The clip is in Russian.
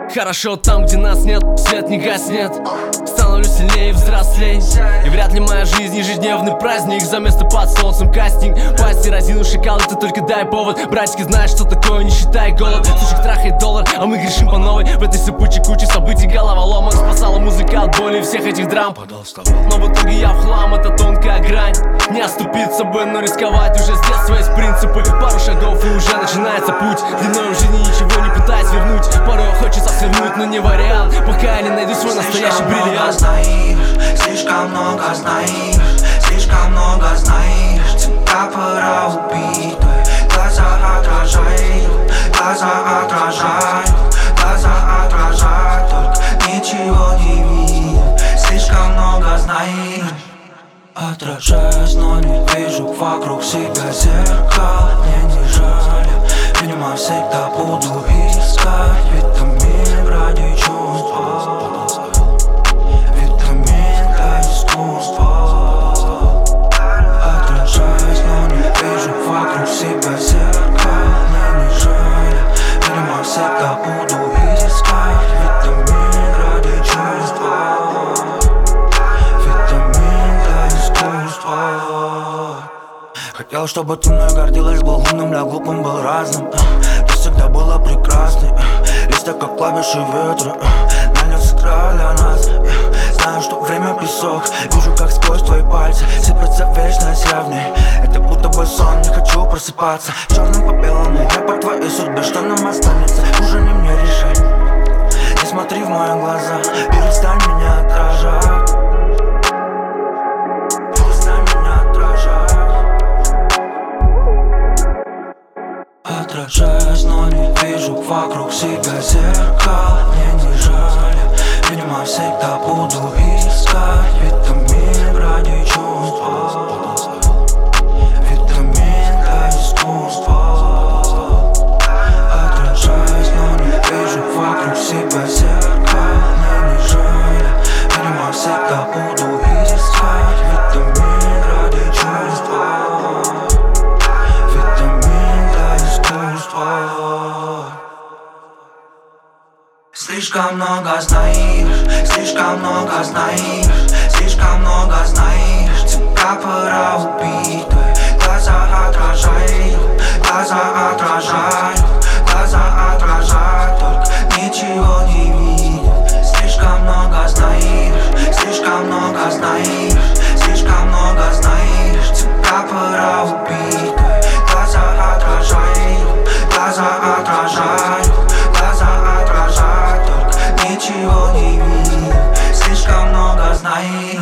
Хорошо там, где нас нет, свет не гаснет. Становлюсь сильнее и взрослей. И вряд ли моя жизнь ежедневный праздник. За место под солнцем кастинг. Пасти разину шакал, ты только дай повод. Братики, знаешь, что такое, не считай голод. Сучек трахает доллар, а мы грешим по новой. В этой сыпучей куче событий головоломок. Спасала музыка от боли всех этих драм. Но в итоге я в хлам, это тонкая грань. Не оступиться бы, но рисковать уже с детства есть принципы. Пару шагов и уже начинается путь. Длиною в жизни ничего не пытаясь вернуть. Порой хочется свернуть, но не вариант. Пока я не найду свой настоящий бриллиант. Слишком много знаешь, слишком много знаешь. Тебя пора убить, глаза отражают, глаза отражают, глаза отражают, только ничего не видят. Слишком много знаешь. Отражаюсь, но не вижу вокруг себя зеркал. Мне не жаль, видимо всегда буду искать витамин ради чувства. Витамин для искусства. Отражаюсь, но не вижу вокруг себя зеркал. Мне не жаль, видимо всегда буду искать витамин ради чувства. Хотел, чтобы ты мной гордилась, был умным, для глупым был разным. Ты всегда была прекрасной, листья как клавиши ветра. На них сыграли для нас. Знаю, что время песок, вижу, как сквозь твои пальцы сыпется вечность я в ней. Это будто бы сон, не хочу просыпаться. Черным по белому, я по твоей судьбе. Что нам останется, уже не мне решать. Не смотри в мои глаза, перестань меня отражать. Отражаюсь, но не вижу вокруг себя зеркал. Мне не жаль, видимо всегда буду искать витамин ради чувства. Витамин для искусства. Отражаюсь, но не вижу вокруг себя зеркал. Мне не жаль, видимо всегда буду искать витамин ради чувства. Слишком много знаешь, слишком много знаешь, слишком много знаешь. Тебя пора убить, глаза отражают, глаза отражают, глаза отражают, только ничего не видят. Слишком много знаешь, слишком много знаешь, слишком много знаешь. Тебя пора убить, глаза отражают, глаза отражают, глаза отражают, только ничего не видят. Слишком много знаешь.